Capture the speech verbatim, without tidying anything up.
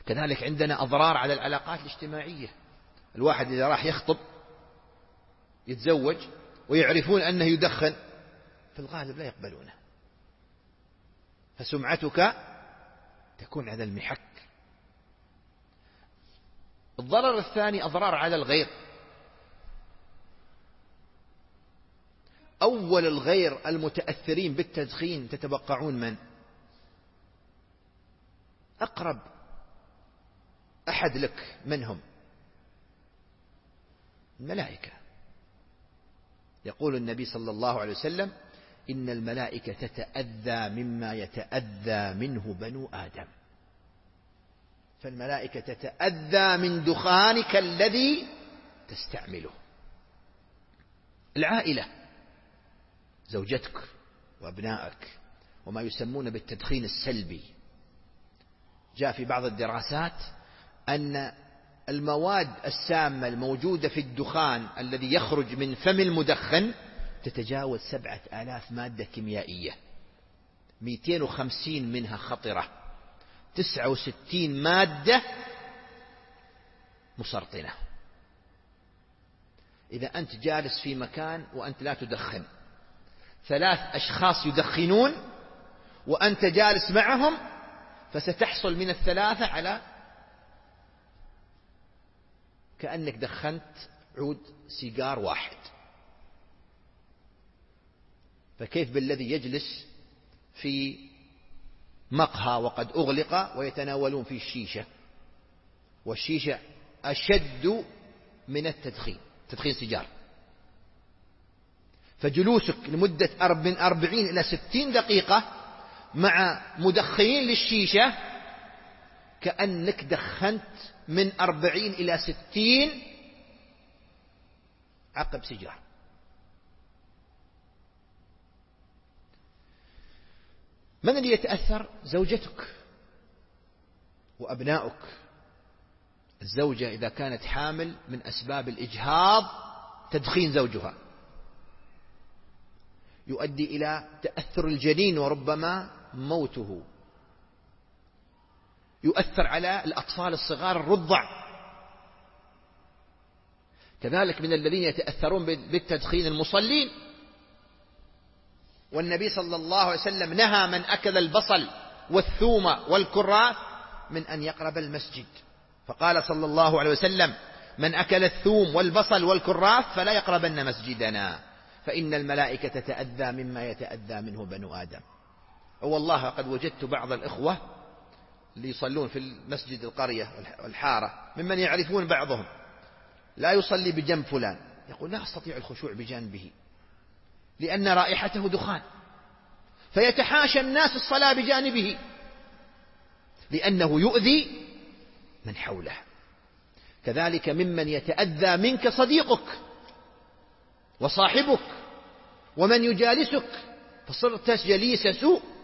كذلك عندنا أضرار على العلاقات الاجتماعية. الواحد إذا راح يخطب يتزوج ويعرفون أنه يدخن في الغالب لا يقبلونه، فسمعتك تكون على المحك. الضرر الثاني أضرار على الغير. أول الغير المتأثرين بالتدخين تتوقعون من؟ أقرب أحد لك من هم؟ الملائكة. يقول النبي صلى الله عليه وسلم: إن الملائكة تتأذى مما يتأذى منه بنو آدم. فالملائكة تتأذى من دخانك الذي تستعمله. العائلة، زوجتك وأبنائك، وما يسمون بالتدخين السلبي. جاء في بعض الدراسات أن المواد السامة الموجودة في الدخان الذي يخرج من فم المدخن تتجاوز سبعة آلاف مادة كيميائية، مئتين وخمسين منها خطرة، تسعة وستين مادة مسرطنة. إذا أنت جالس في مكان وأنت لا تدخن، ثلاث أشخاص يدخنون وأنت جالس معهم، فستحصل من الثلاثة على كأنك دخنت عود سيجار واحد. فكيف بالذي يجلس في مقهى وقد أغلق ويتناولون فيه الشيشة، والشيشة أشد من التدخين، تدخين سيجار. فجلوسك لمدة من أربعين إلى ستين دقيقة مع مدخنين للشيشة كأنك دخنت من أربعين إلى ستين عقب سيجار. من اللي يتأثر؟ زوجتك وأبنائك. الزوجة إذا كانت حامل من أسباب الإجهاض تدخين زوجها، يؤدي إلى تأثر الجنين وربما موته. يؤثر على الأطفال الصغار الرضع. كذلك من الذين يتأثرون بالتدخين المصلين. والنبي صلى الله عليه وسلم نهى من أكل البصل والثوم والكراث من أن يقرب المسجد، فقال صلى الله عليه وسلم: من أكل الثوم والبصل والكراث فلا يقربن مسجدنا، فإن الملائكة تتأذى مما يتأذى منه بنو آدم. والله قد وجدت بعض الإخوة اللي يصلون في المسجد القرية والحارة ممن يعرفون بعضهم لا يصلي بجنب فلان، يقول: لا أستطيع الخشوع بجانبه لأن رائحته دخان، فيتحاشى الناس الصلاة بجانبه لأنه يؤذي من حوله. كذلك ممن يتأذى منك صديقك وصاحبك ومن يجالسك، فصرت جليس سوء